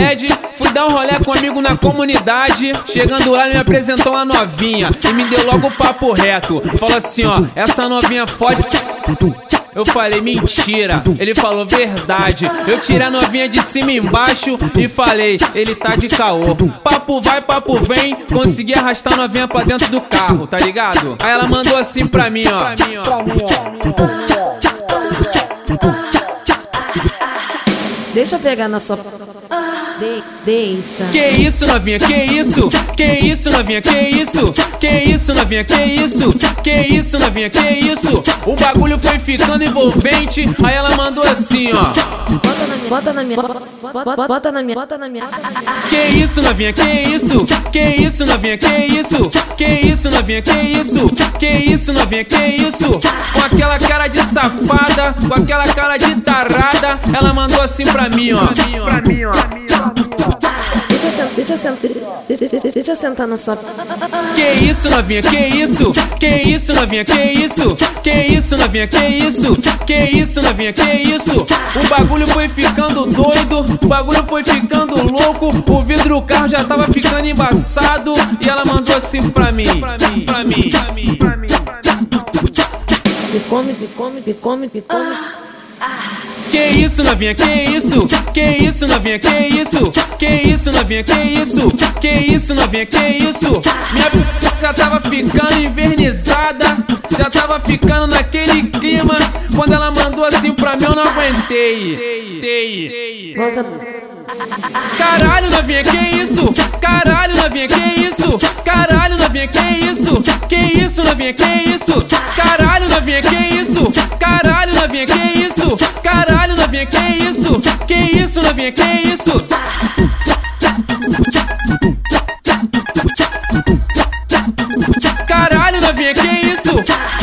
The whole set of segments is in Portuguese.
Ed, fui dar um rolê com um amigo na comunidade. Chegando lá, ele me apresentou uma novinha e me deu logo o papo reto. Falou assim, ó, essa novinha fode. Eu falei, mentira. Ele falou, verdade. Eu tirei a novinha de cima e embaixo e falei, ele tá de caô. Papo vai, papo vem. Consegui arrastar a novinha pra dentro do carro, tá ligado? Aí ela mandou assim pra mim, ó. Deixa eu pegar na sua... Deixa. Que isso, novinha, que isso? Que isso, novinha, que isso? Que isso, novinha, que isso? Que isso, novinha, que isso? O bagulho foi ficando envolvente. Aí ela mandou assim, ó. Bota na minha. Que isso, novinha, que isso? Que isso, novinha, que isso? Que isso, novinha, que isso? Que isso, novinha, que isso? Com aquela cara de safada, com aquela cara de tarada, ela mandou assim pra mim, ó. Deixa eu sentar na sua... Que isso, novinha, que isso? Que isso, novinha, que isso? Que isso, novinha, que isso? Que isso, novinha, que isso? O bagulho foi ficando doido, o bagulho foi ficando louco. O vidro do carro já tava ficando embaçado. E ela mandou assim pra mim. Me come. Que isso, novinha, que isso? Que isso, novinha, que isso? Que isso, novinha, que isso? Que isso, novinha, que isso? Minha p já tava ficando invernizada, já tava ficando naquele clima. Quando ela mandou assim pra mim, eu não aguentei. Goza... Caralho, novinha, que isso? Caralho, novinha, que isso? Caralho, novinha, que isso? Que isso, novinha, que isso? Caralho, novinha, que isso? Caralho, novinha, que isso? Caralho, novinha, que isso? Que isso, novinha, que isso? Caralho, novinha, que isso?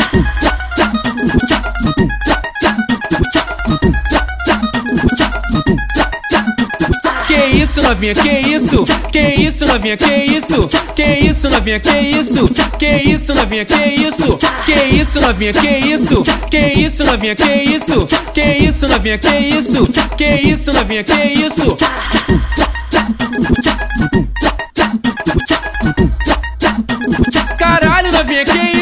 Que isso, novinha, que isso? Que isso, novinha, que isso? Que isso, novinha, que isso? Que isso, novinha, que isso? Que isso, novinha, que isso? Que isso, novinha, que isso? Que isso, novinha, que isso? Que isso, novinha, que isso? Caralho, novinha, que isso?